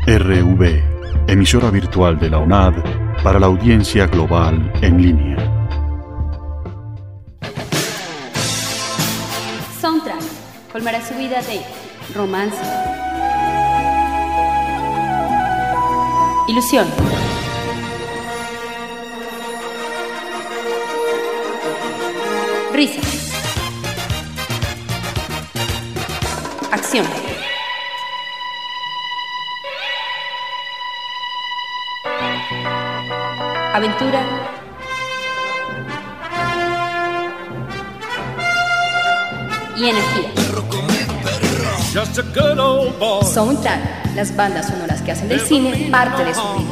RV, emisora virtual de la UNAD para la audiencia global en línea. Soundtrack colmará su vida de romance, ilusión, risa, acción, aventura y energía. Soundtrack, las bandas sonoras que hacen del cine parte de su vida.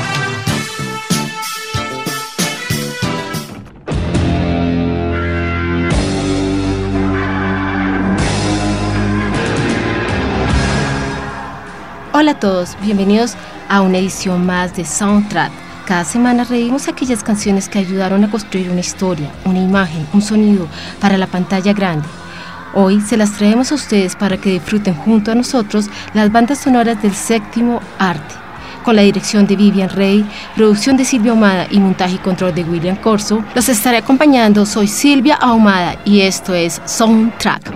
Hola a todos, bienvenidos a una edición más de Soundtrack. Cada semana revivimos aquellas canciones que ayudaron a construir una historia, una imagen, un sonido para la pantalla grande. Hoy se las traemos a ustedes para que disfruten junto a nosotros las bandas sonoras del séptimo arte. Con la dirección de Vivian Rey, producción de Silvia Ahumada y montaje y control de William Corso, los estaré acompañando. Soy Silvia Ahumada y esto es Soundtrack.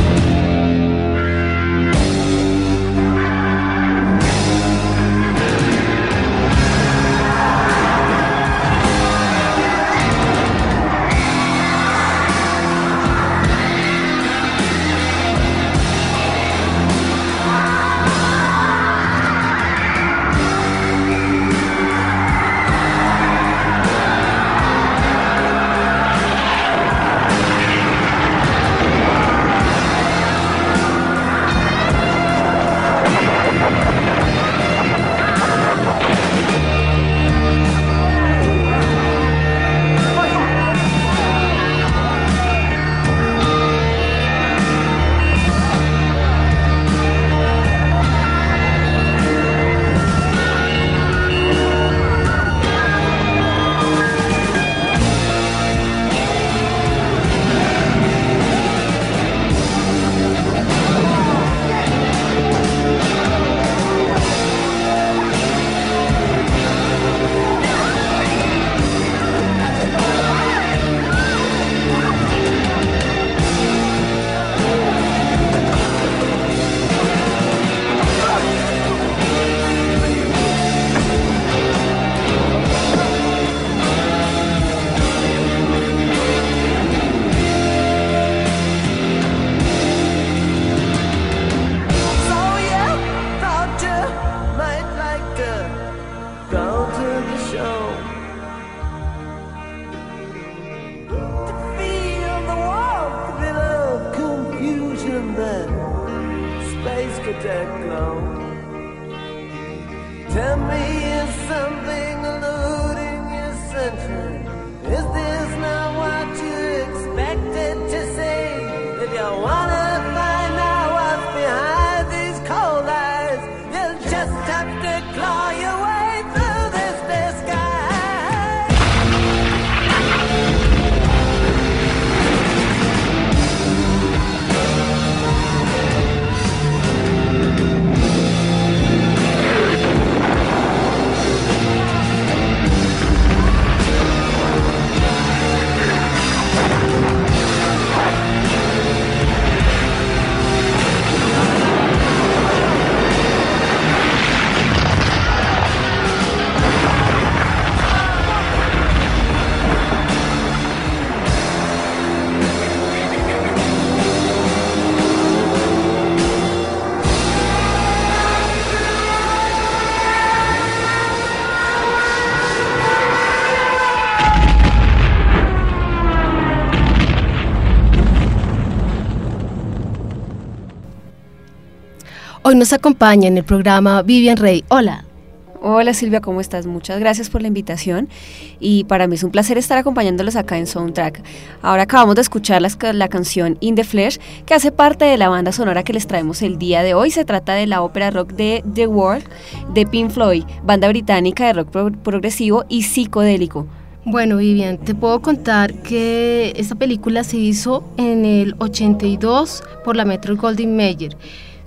Hoy nos acompaña en el programa Vivian Rey. Hola. Hola Silvia, ¿cómo estás? Muchas gracias por la invitación y para mí es un placer estar acompañándolos acá en Soundtrack. Ahora acabamos de escuchar la canción In the Flesh, que hace parte de la banda sonora que les traemos el día de hoy. Se trata de la ópera rock de The Wall de Pink Floyd, banda británica de rock progresivo y psicodélico. Bueno, Vivian, te puedo contar que esta película se hizo en el 82 por la Metro-Goldwyn-Mayer.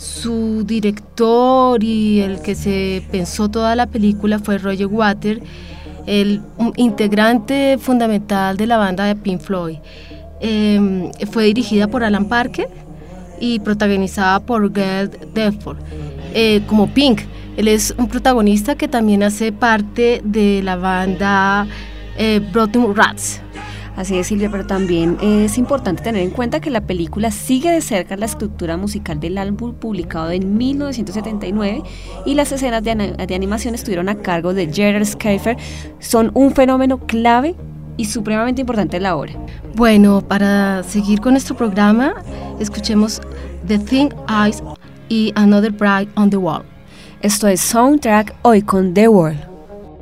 Su director y el que se pensó toda la película fue Roger Waters, el integrante fundamental de la banda de Pink Floyd. Fue dirigida por Alan Parker y protagonizada por Gale Delford como Pink. Él es un protagonista que también hace parte de la banda Bottom Rats. Así es, Silvia, pero también es importante tener en cuenta que la película sigue de cerca la estructura musical del álbum publicado en 1979 y las escenas de animación estuvieron a cargo de Gerard Schaefer. Son un fenómeno clave y supremamente importante de la obra. Bueno, para seguir con nuestro programa, escuchemos The Thing Eyes y Another Bright on the Wall. Esto es Soundtrack, hoy con The World.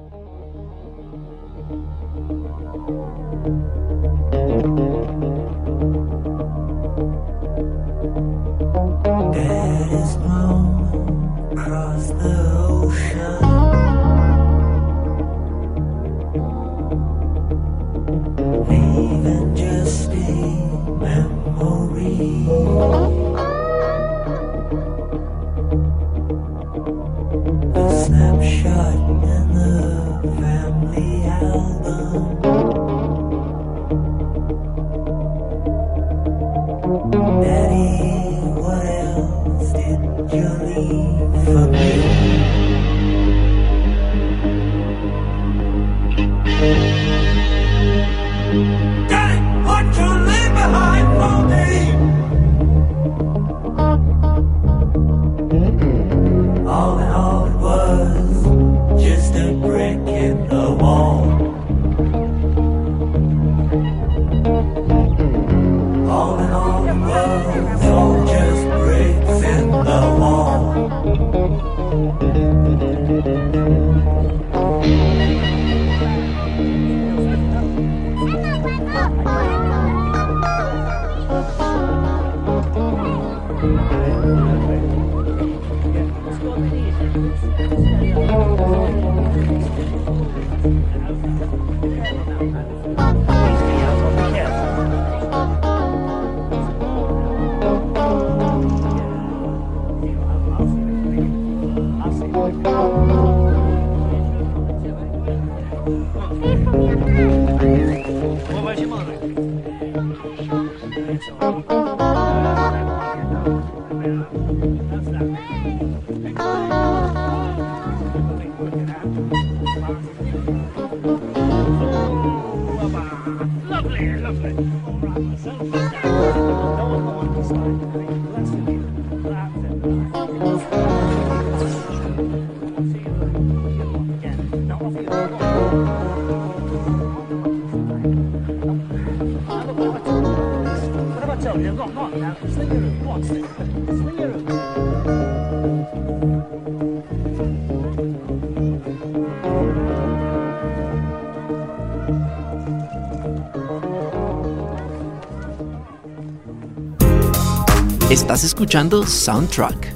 Estás escuchando Soundtrack.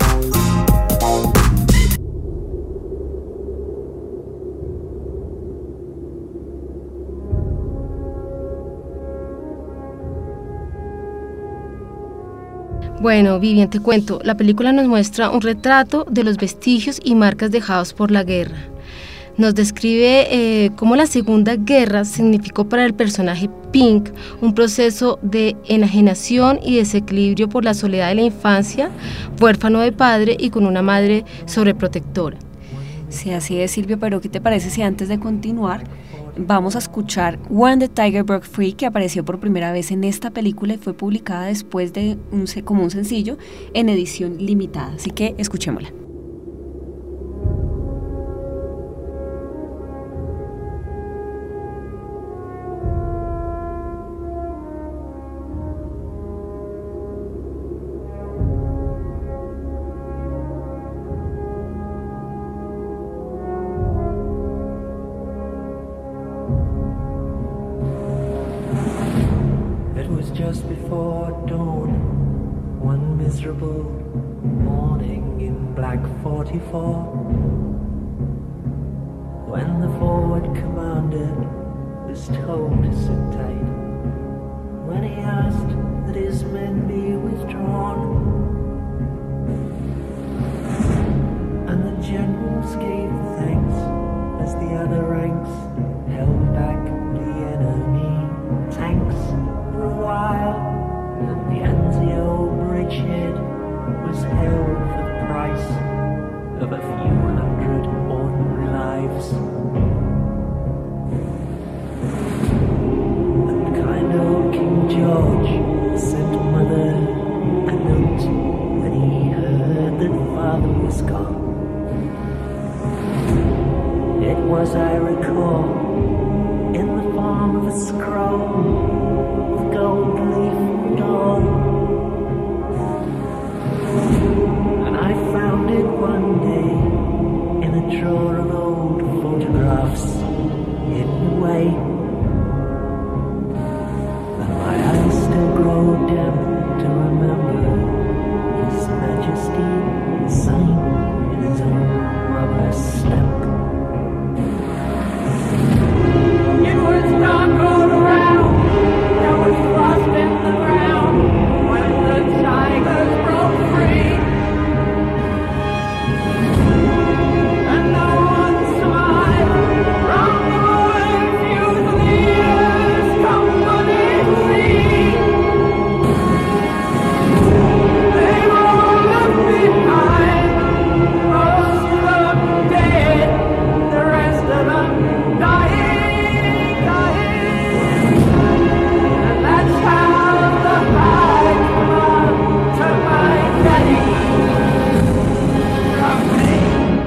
Bueno, Vivian, te cuento, la película nos muestra un retrato de los vestigios y marcas dejados por la guerra. Nos describe cómo la Segunda Guerra significó para el personaje Pink un proceso de enajenación y desequilibrio por la soledad de la infancia, huérfano de padre y con una madre sobreprotectora. Sí, así es, Silvia, pero ¿qué te parece si antes de continuar vamos a escuchar When the Tiger Broke Free, que apareció por primera vez en esta película y fue publicada después de como un sencillo en edición limitada? Así que escuchémosla. Just before dawn, one miserable morning in Black 44, when the forward commander was told to sit tight, when he asked that his men be withdrawn, was held for the price of a few hundred ordinary lives. And kind old King George sent Mother a note when he heard that Father was gone. It was, I recall, in the form of a scroll of gold leaf dawn. And I found it one day in a drawer of old photographs hidden away. And my eyes still grow dim to remember His Majesty signed in his own rubber stamp. It was dark all around, there was frost in the ground, when the tigers broke free. And no one survived from the ruined Fusiliers company sea. They were all left behind, most of them dead, the rest of them dying. And that's how the high command took my daddy from me.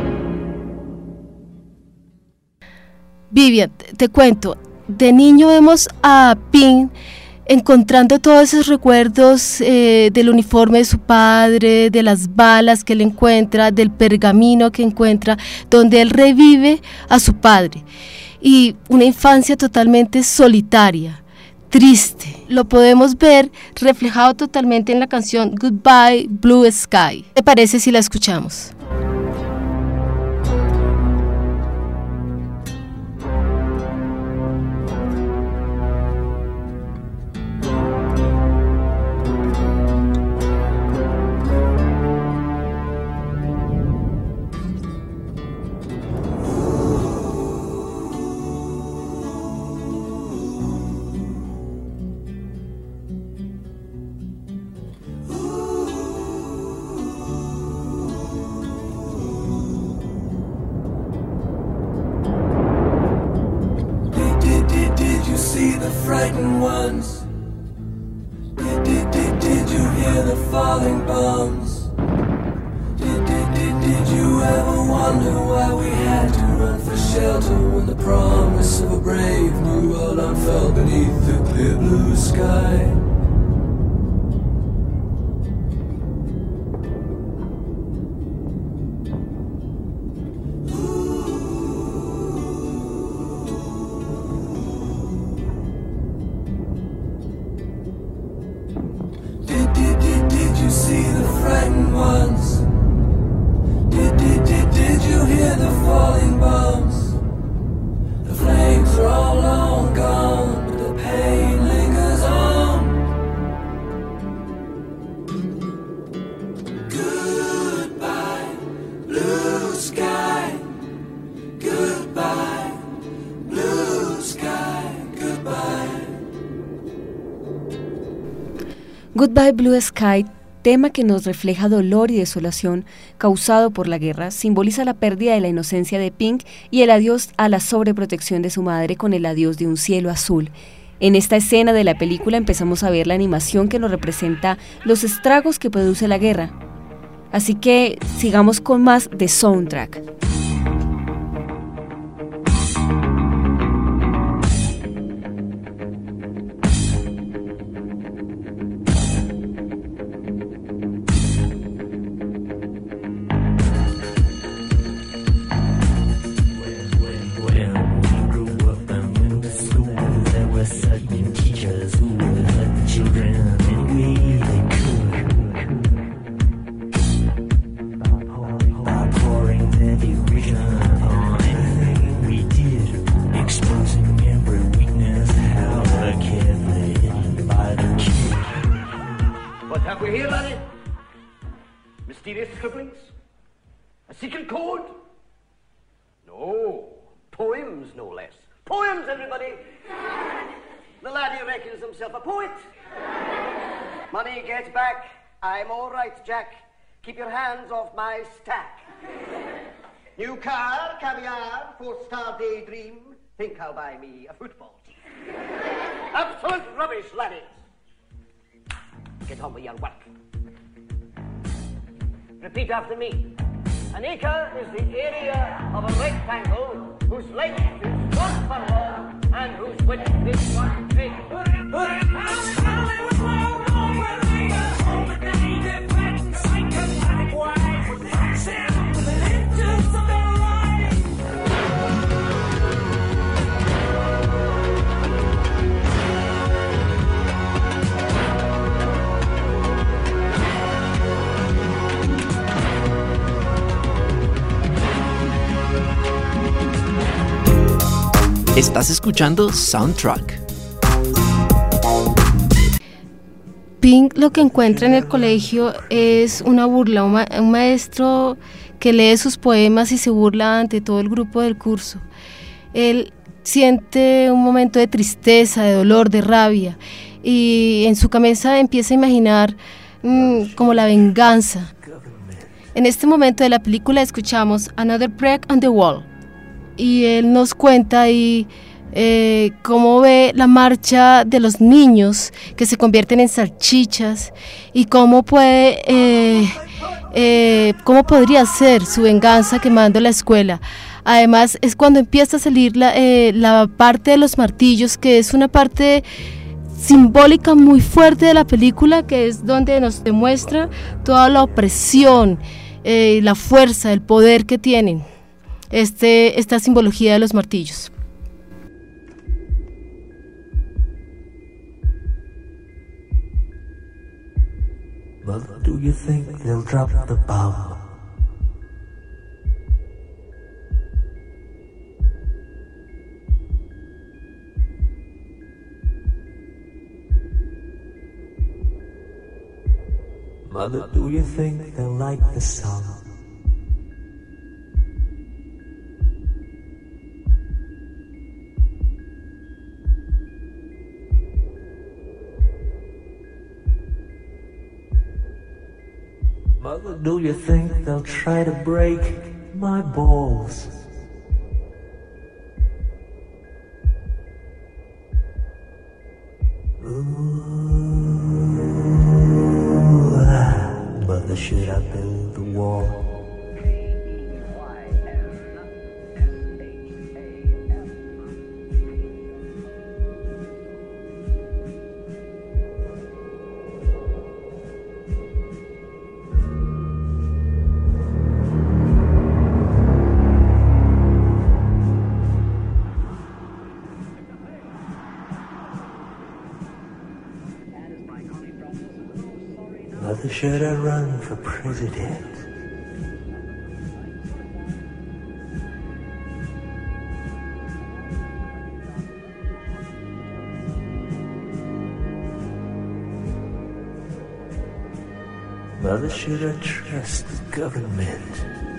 Vivian, te cuento, de niño vemos a Pink encontrando todos esos recuerdos del uniforme de su padre, de las balas que él encuentra, del pergamino que encuentra, donde él revive a su padre. Y una infancia totalmente solitaria, triste. Lo podemos ver reflejado totalmente en la canción Goodbye Blue Sky. ¿Te parece si la escuchamos? Frightened ones. Did you hear the falling bombs? Did you ever wonder why we had to run for shelter when the promise of a brave new world unfurled beneath the clear blue sky? Did you hear the falling bombs? The flames are all long gone, but the pain lingers on. Goodbye, blue sky. Goodbye, blue sky. Goodbye. Goodbye Blue Sky, tema que nos refleja dolor y desolación causado por la guerra, simboliza la pérdida de la inocencia de Pink y el adiós a la sobreprotección de su madre con el adiós de un cielo azul. En esta escena de la película empezamos a ver la animación que nos representa los estragos que produce la guerra. Así que sigamos con más de Soundtrack. Have we here, laddie? Mysterious scribblings? A secret code? No. Poems, no less. Poems, everybody! The laddie reckons himself a poet. Money gets back. I'm all right, Jack. Keep your hands off my stack. New car, caviar, 4-star daydream. Think I'll buy me a football team. Absolute rubbish, laddies. Get on with your work. Repeat after me. An acre is the area of a rectangle whose length is 1 furlong and whose width is 1 cubit. Estás escuchando Soundtrack. Pink lo que encuentra en el colegio es una burla, un maestro que lee sus poemas y se burla ante todo el grupo del curso. Él siente un momento de tristeza, de dolor, de rabia, y en su cabeza empieza a imaginar como la venganza. En este momento de la película escuchamos Another Break on the Wall, y él nos cuenta ahí cómo ve la marcha de los niños que se convierten en salchichas y cómo podría ser su venganza quemando la escuela. Además es cuando empieza a salir la parte de los martillos, que es una parte simbólica muy fuerte de la película, que es donde nos demuestra toda la opresión, la fuerza, el poder que tienen esta simbología de los martillos. Mother, do you think they'll drop the bomb? Mother, do you think they'll like the song? Mother, do you think they'll try to break my balls? Mother, should I build the wall? Mother, should I run for president? Mother, should I trust the government?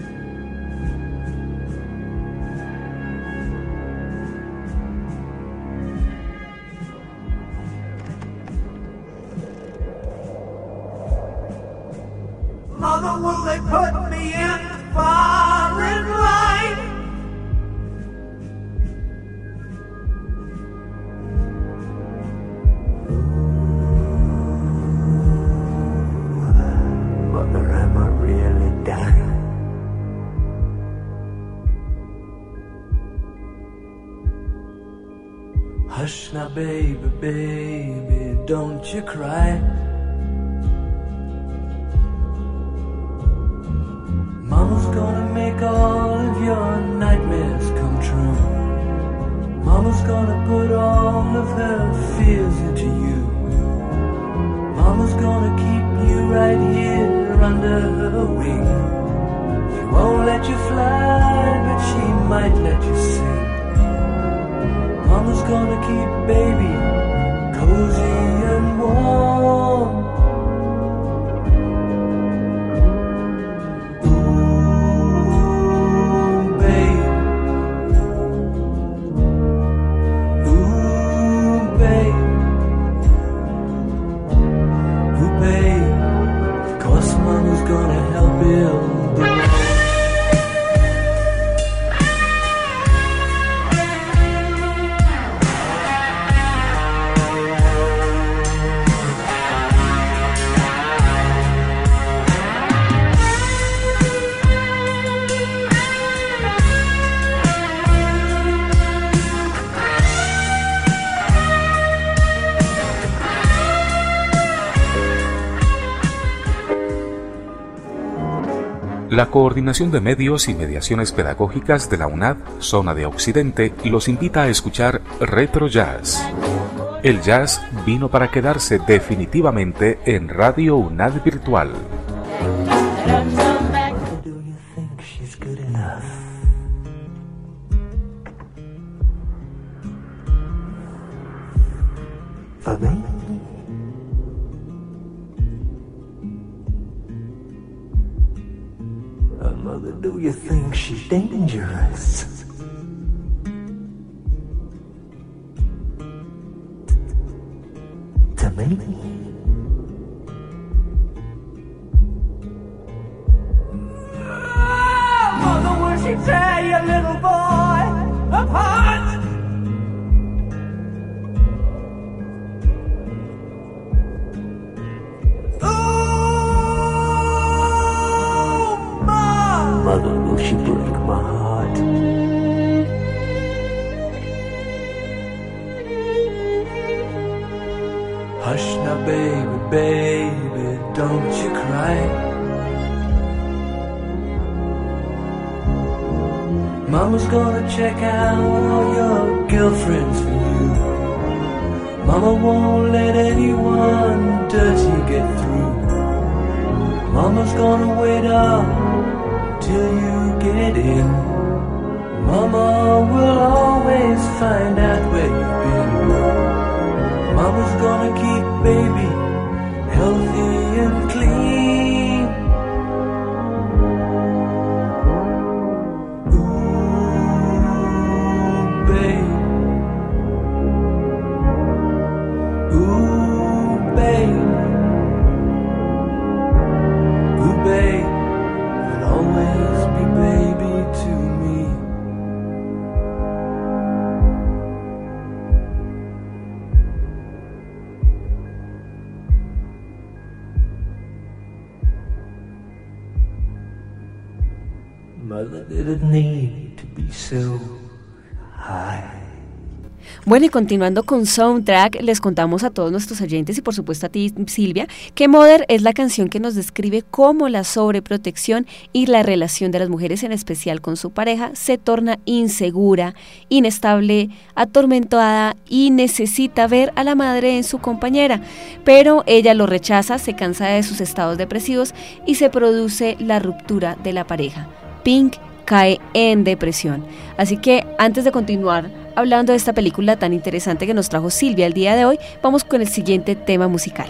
Mother, will they put me in the firing line? Mother, am I really dying? Hush now, baby, baby, don't you cry. Mama's gonna make all of your nightmares come true. Mama's gonna put all of her fears into you. Mama's gonna keep you right here under her wing. She won't let you fly, but she might let you sing. Mama's gonna keep baby cozy and warm. Mama's Mama's gonna help build the road. La Coordinación de Medios y Mediaciones Pedagógicas de la UNAD, Zona de Occidente, los invita a escuchar Retro Jazz. El jazz vino para quedarse definitivamente en Radio UNAD Virtual. Mother, do you think she's dangerous? To me? Mother, will she tear your little boy apart? Mother, will she break my heart? Hush now, baby, baby, don't you cry. Mama's gonna check out all your girlfriends for you. Mama won't let anyone dirty get through. Mama's gonna wait up till you get in. Mama will always find out where you've been. Mama's gonna keep baby healthy and clean. Ooh, babe. Ooh, babe. Ooh, babe. You'll always be baby to me. Mother didn't need to be so high. Bueno, y continuando con Soundtrack, les contamos a todos nuestros oyentes y por supuesto a ti, Silvia, que Mother es la canción que nos describe cómo la sobreprotección y la relación de las mujeres, en especial con su pareja, se torna insegura, inestable, atormentada y necesita ver a la madre en su compañera, pero ella lo rechaza, se cansa de sus estados depresivos y se produce la ruptura de la pareja. Pink cae en depresión. Así que antes de continuar hablando de esta película tan interesante que nos trajo Silvia el día de hoy, vamos con el siguiente tema musical.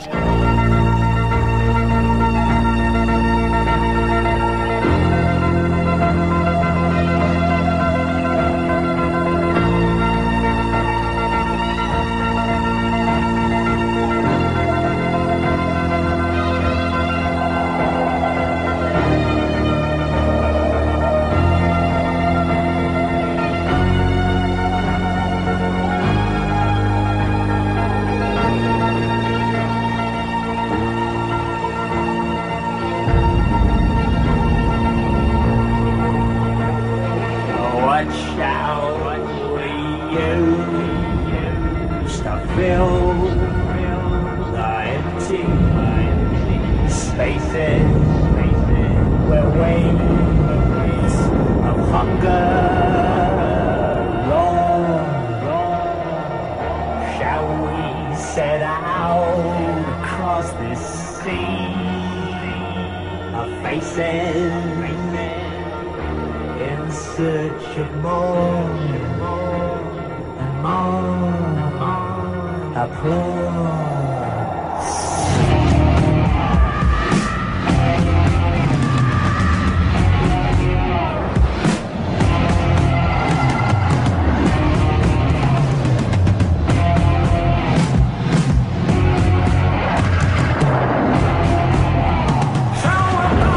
Show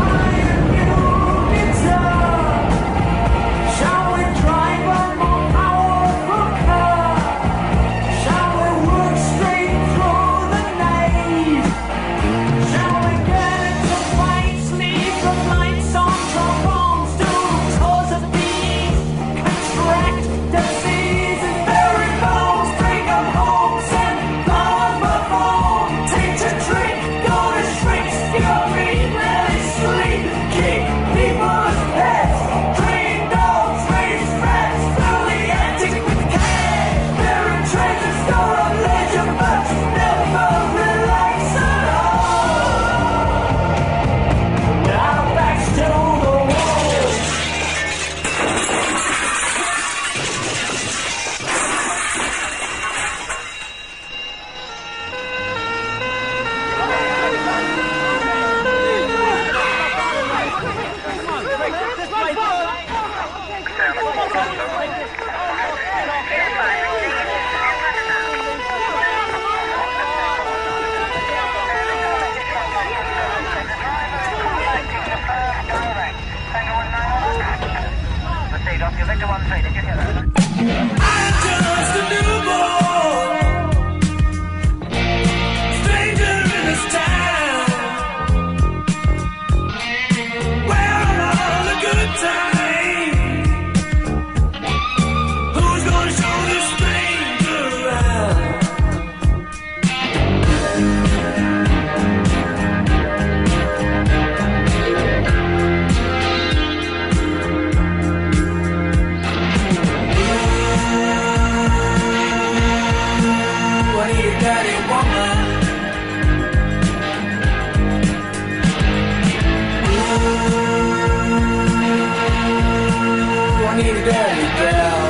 your daddy, gal?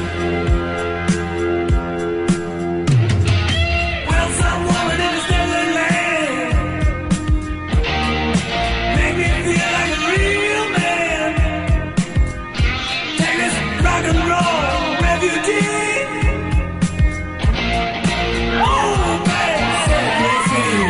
Well, some woman in this desert land make me feel like a real man. Take this rock and roll refugee. Oh, man, set me free.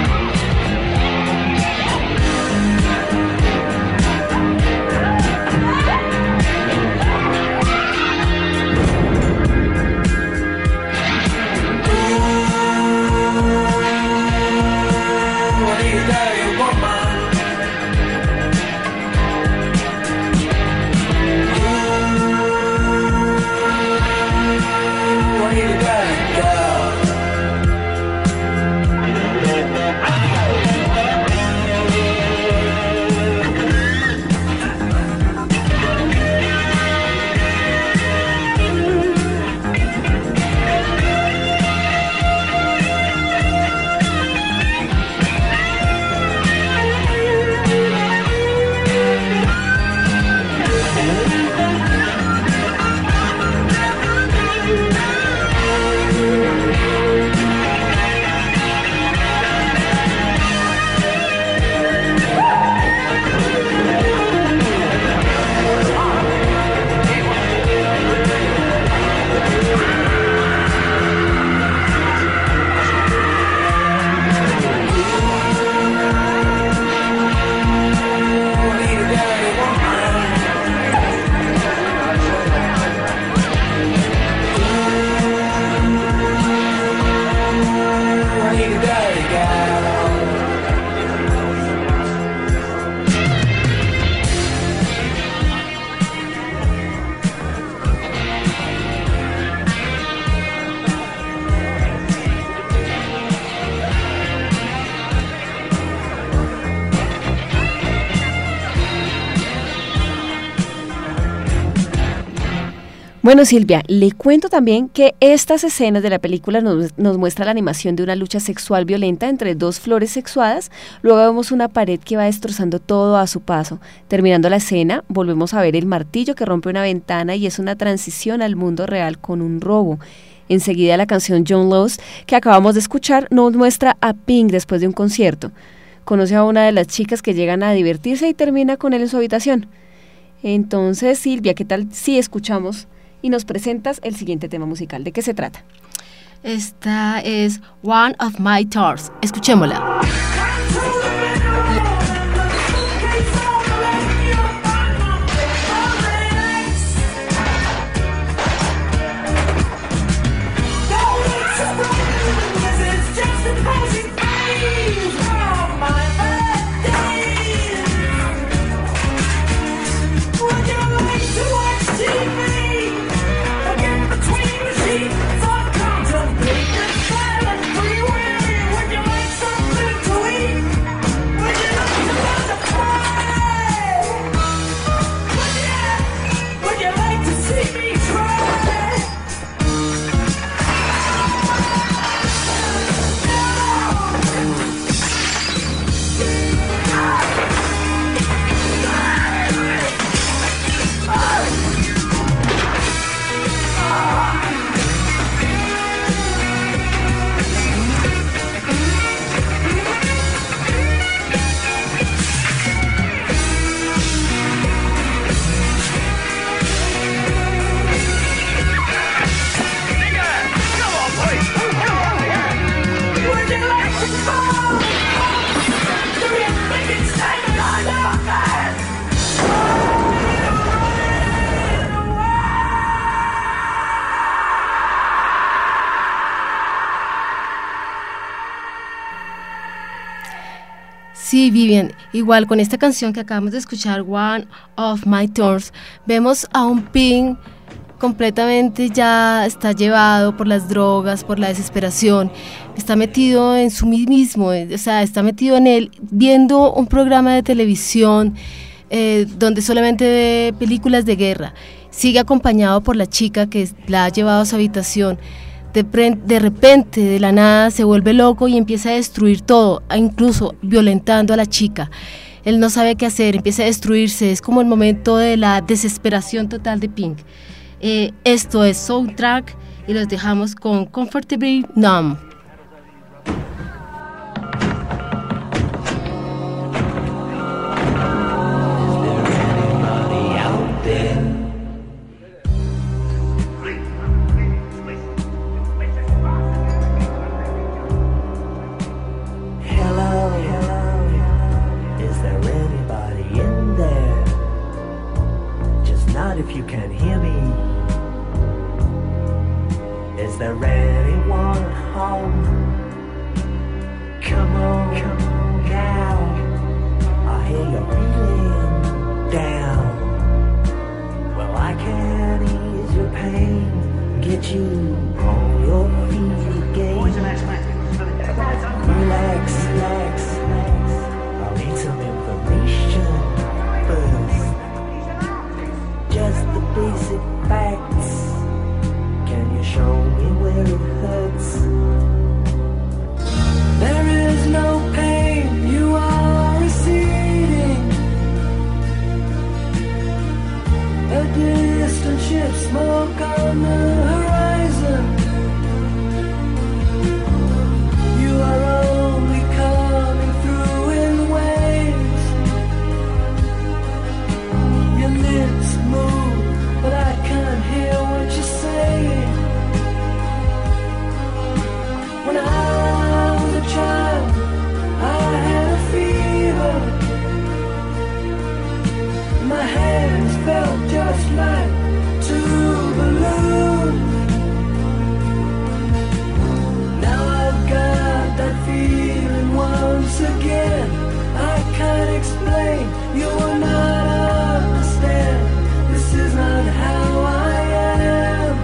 Bueno, Silvia, le cuento también que estas escenas de la película nos muestra la animación de una lucha sexual violenta entre dos flores sexuadas. Luego vemos una pared que va destrozando todo a su paso. Terminando la escena, volvemos a ver el martillo que rompe una ventana y es una transición al mundo real con un robo. Enseguida la canción John Lost, que acabamos de escuchar, nos muestra a Pink después de un concierto. Conoce a una de las chicas que llegan a divertirse y termina con él en su habitación. Entonces, Silvia, ¿qué tal si escuchamos y nos presentas el siguiente tema musical? ¿De qué se trata? Esta es One of My Tours. Escuchémosla. Sí, Vivian, igual con esta canción que acabamos de escuchar, One of My Tours, vemos a un Pink completamente ya está llevado por las drogas, por la desesperación, está metido en su mismo, o sea, está metido en él, viendo un programa de televisión donde solamente ve películas de guerra, sigue acompañado por la chica que la ha llevado a su habitación. De repente, de la nada, se vuelve loco y empieza a destruir todo, incluso violentando a la chica. Él no sabe qué hacer, empieza a destruirse, es como el momento de la desesperación total de Pink. Esto es Soundtrack y los dejamos con Comfortably Numb. If you can hear me, is there anyone home? Come on now, I hear you're feeling down. Well, I can ease your pain, get you on your feet again. Relax, relax, I'll need some information first. Just the basic facts. Can you show me where it hurts? There is no pain, you are receding. A distant ship, smoke on the horizon. You are only coming through in waves. Your lips move, but I can't hear what you're saying. When I was a child, I had a fever. My hands felt just like two balloons. Now I've got that feeling once again. I can't explain, you will not understand. This is not how I am.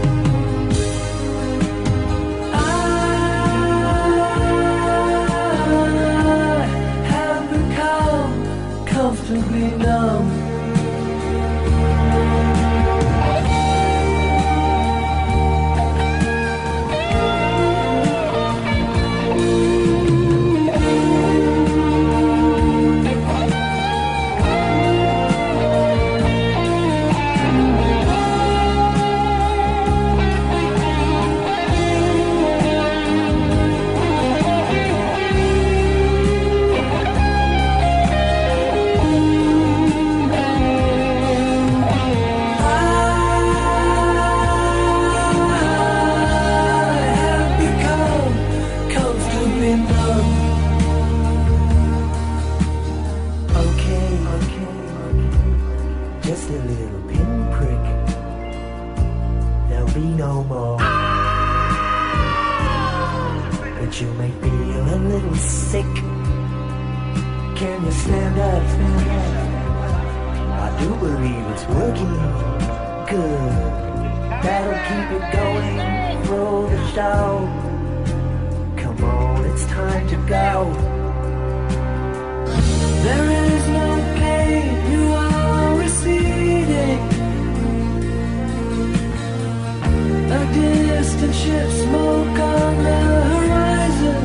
I have become comfortably numb. Just a little pinprick. There'll be no more. But you may feel a little sick. Can you stand up? I do believe it's working. Good. That'll keep it going through the show. Come on, it's time to go. There is no pain, you are receding. A distant ship, smoke on the horizon.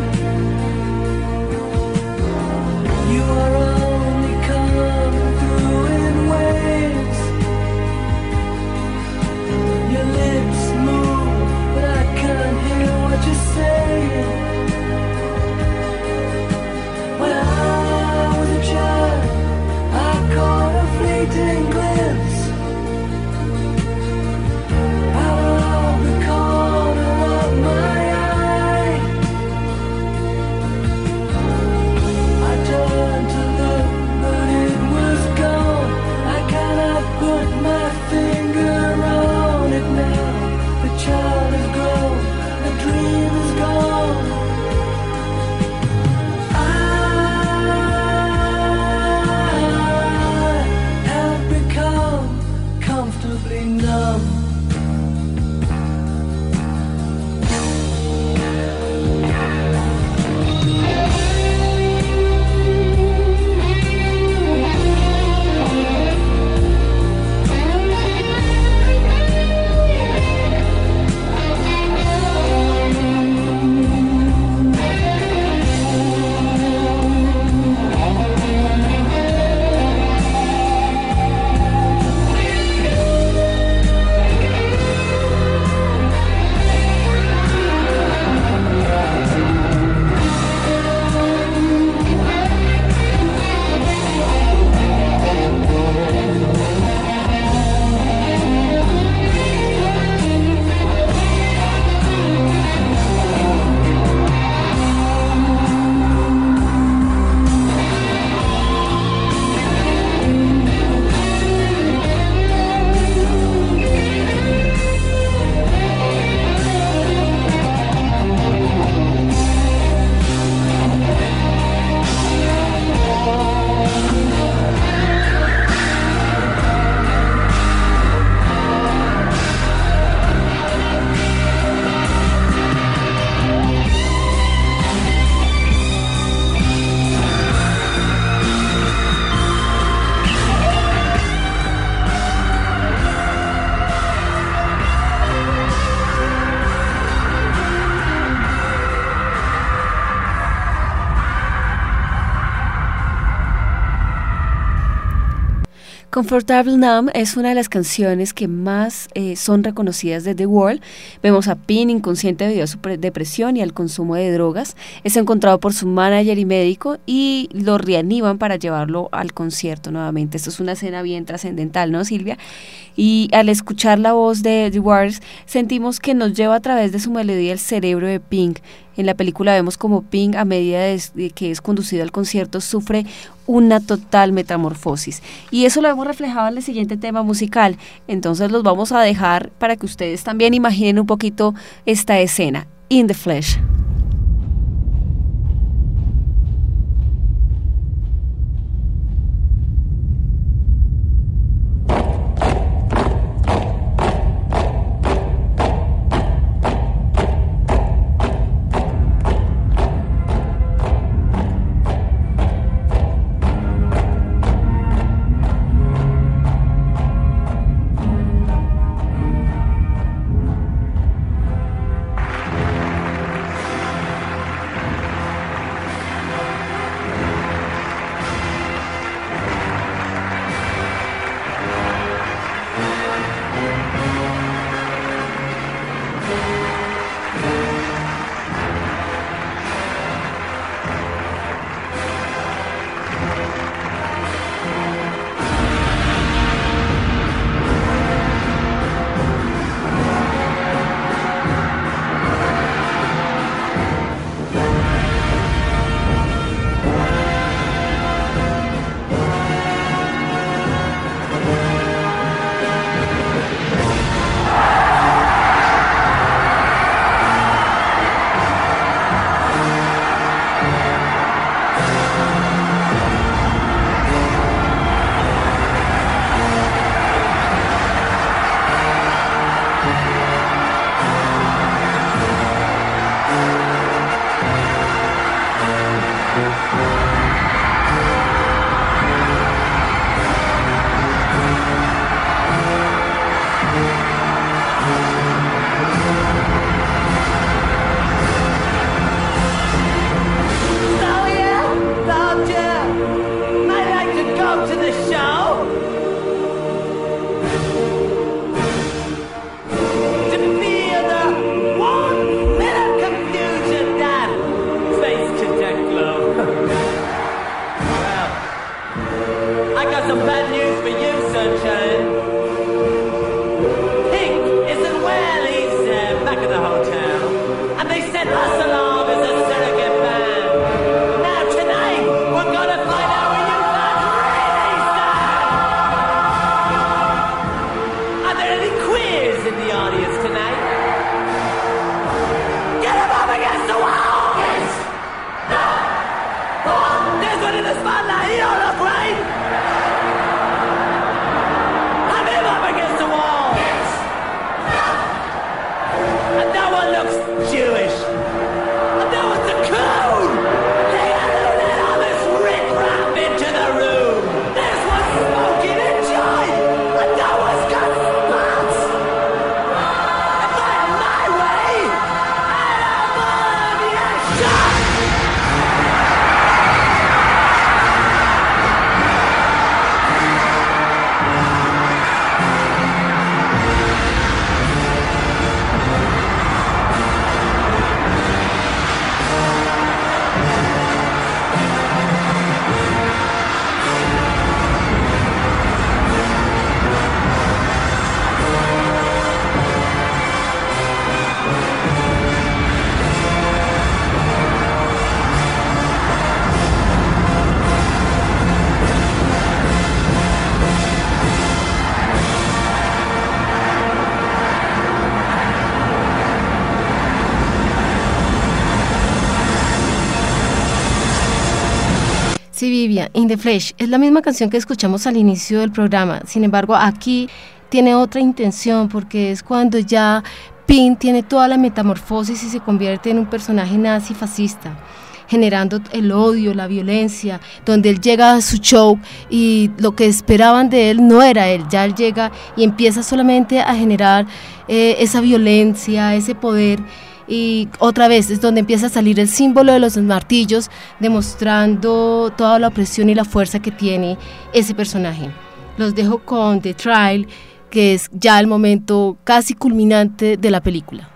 You are only coming through in waves. Your lips move, but I can't hear what you're saying. When I was a child, I caught a fleeting glimpse out of the corner of my eye. I turned to look, but it was gone. I cannot put my finger on it now. The child is grown, the dream is gone. I have become Comfortable Numb es una de las canciones que más son reconocidas de The Wall. Vemos a Pink inconsciente debido a su depresión y al consumo de drogas. Es encontrado por su manager y médico y lo reaniman para llevarlo al concierto nuevamente. Esto es una escena bien trascendental, ¿no, Silvia? Y al escuchar la voz de The Waters, sentimos que nos lleva a través de su melodía el cerebro de Pink. En la película vemos como Pink, a medida de que es conducido al concierto, sufre una total metamorfosis. Y eso lo hemos reflejado en el siguiente tema musical. Entonces los vamos a dejar para que ustedes también imaginen un poquito esta escena. In the Flesh. Sí, Vivian, In the Flesh es la misma canción que escuchamos al inicio del programa. Sin embargo, aquí tiene otra intención porque es cuando ya Pink tiene toda la metamorfosis y se convierte en un personaje nazi fascista, generando el odio, la violencia, donde él llega a su show y lo que esperaban de él no era él, ya él llega y empieza solamente a generar esa violencia, ese poder. Y otra vez es donde empieza a salir el símbolo de los martillos, demostrando toda la opresión y la fuerza que tiene ese personaje. Los dejo con The Trial, que es ya el momento casi culminante de la película.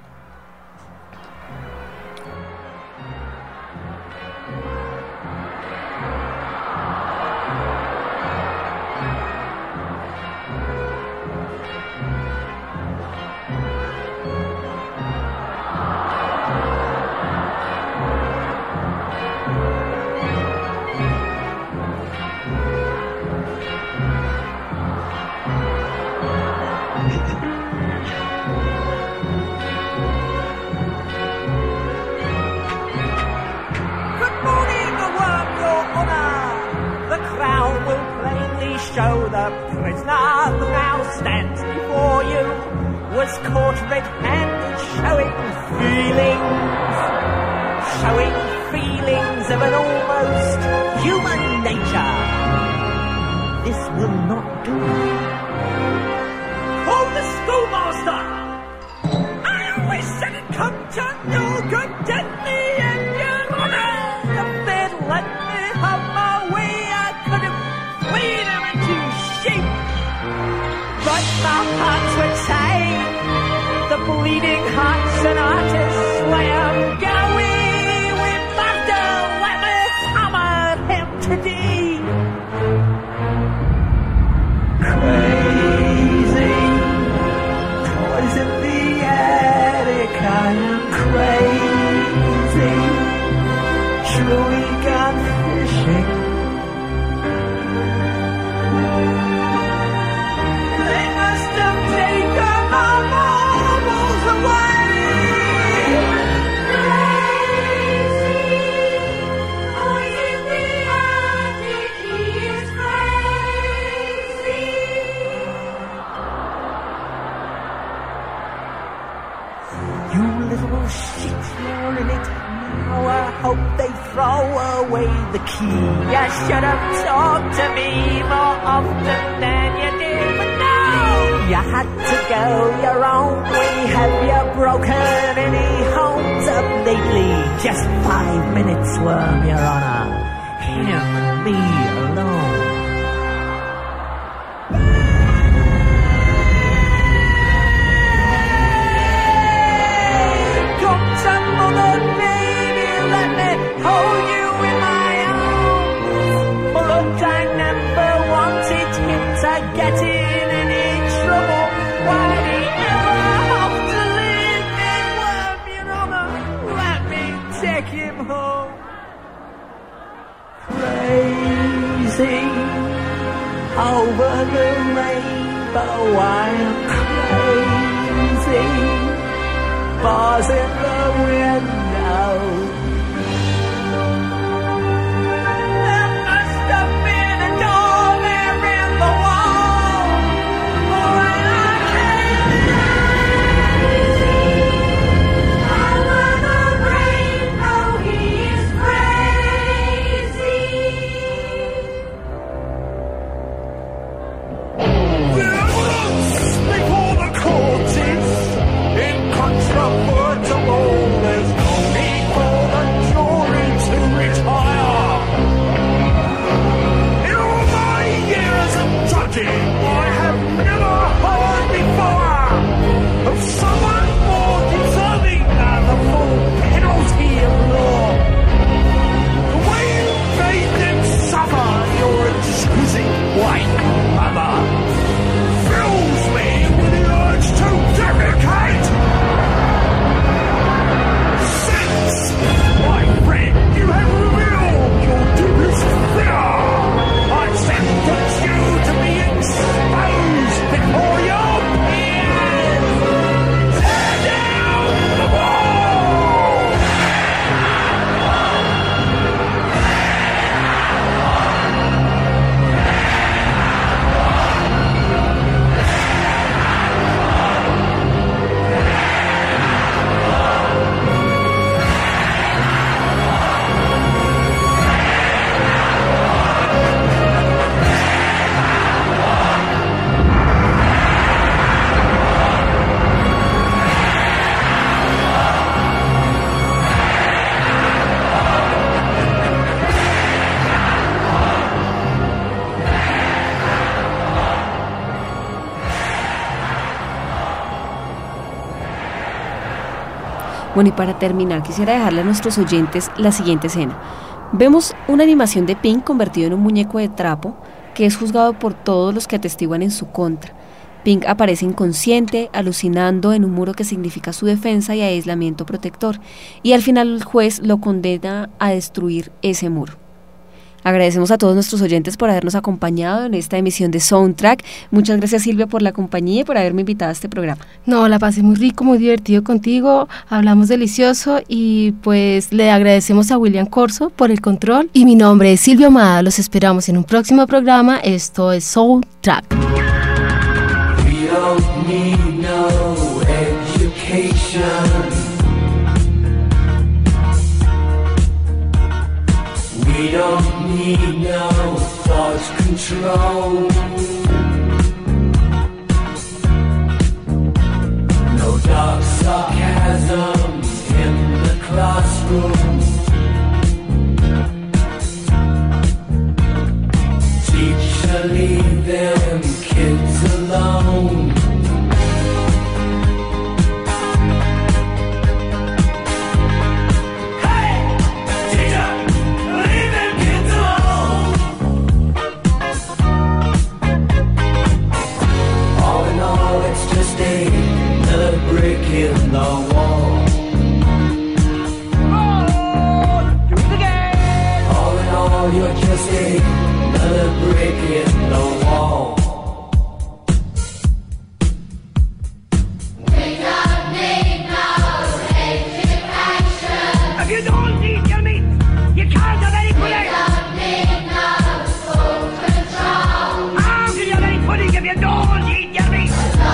Show the prisoner who now stands before you was caught red-handed showing feelings of an almost human nature. This will not do. Oh, the schoolmaster! I always said it come to no good, did me and your honor. If they'd let me have my way, I could have freed him into sheep. But the hearts would say, the bleeding hearts and artists slam, get away with laughter, let me hammer him today. Crazy, poison the attic, I am crazy, truly gone fishing. They must have taken my marbles away. Crazy, poison the attic, he is crazy. You little shit, you're in it now. I hope they throw away the key. You should have talked to me more often than you did, but no, you had to go your own way. Have you broken any homes up lately? Just 5 minutes, Worm, Your Honor. Him and me alone. Come to mother, baby, let me hold you in my arms. But I never wanted him to get in any trouble. Why'd he ever have to leave me? Worm, Your Honor, let me take him home. Crazy, over the rainbow, I am crazy. Bars in the window. There must have been a door there in the wall. When I came over the rainbow, he is crazy. The evidence before the court is incontrovertible. There's no need for the jury to retire. In all my years of judging, I have never heard before of someone more deserving than the full penalty of law. The way you made them suffer, your exquisite white mother, fills me with the urge to deprecate. Since, my friend, you have revealed your deepest fear, I sentence you to be exposed before your peers. Tear down the wall! Bueno, y para terminar quisiera dejarle a nuestros oyentes la siguiente escena. Vemos una animación de Pink convertido en un muñeco de trapo que es juzgado por todos los que atestiguan en su contra. Pink aparece inconsciente, alucinando en un muro que significa su defensa y aislamiento protector, y al final el juez lo condena a destruir ese muro. Agradecemos a todos nuestros oyentes por habernos acompañado en esta emisión de Soundtrack. Muchas gracias, Silvia, por la compañía y por haberme invitado a este programa. No, la pasé muy rico, muy divertido contigo, hablamos delicioso y pues le agradecemos a William Corso por el control. Y mi nombre es Silvia Ahumada, los esperamos en un próximo programa. Esto es Soundtrack. We don't need no education. We don't need no thought control. No dark sarcasm in the classroom. Teacher, leave them kids alone. In the wall. Oh, do it again. All in all, you're just another brick in the wall. We don't need no education. If you don't need your meat, you can't have any pudding. We don't need no school control. How can you have any pudding if you don't eat your meat?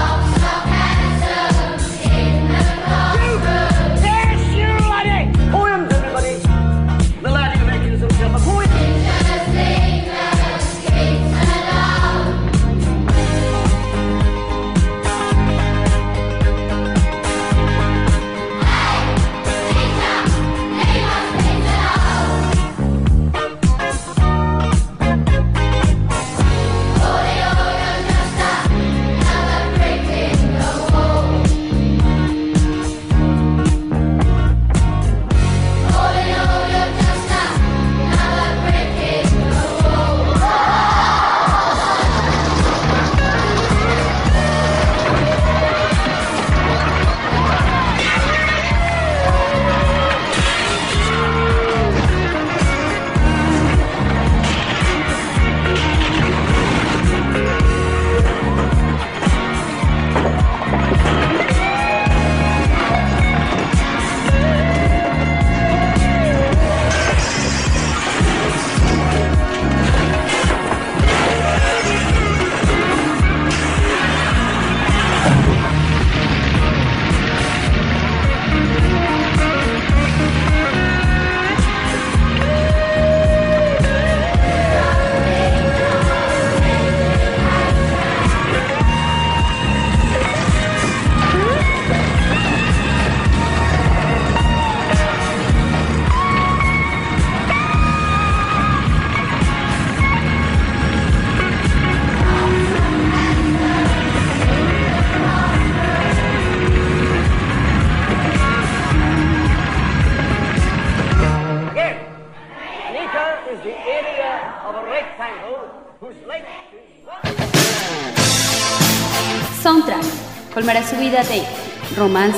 Soundtrack colmará su vida de romance,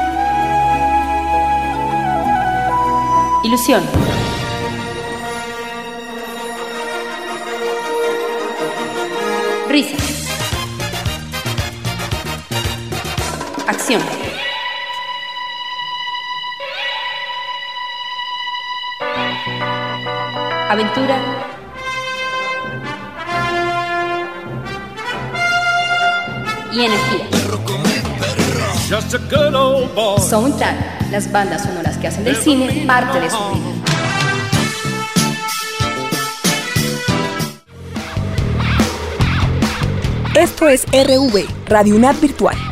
ilusión, risa, acción, aventura y energía. Soundtrack, las bandas sonoras que hacen del cine parte de su vida. Esto es RV, Radio UNAD Virtual.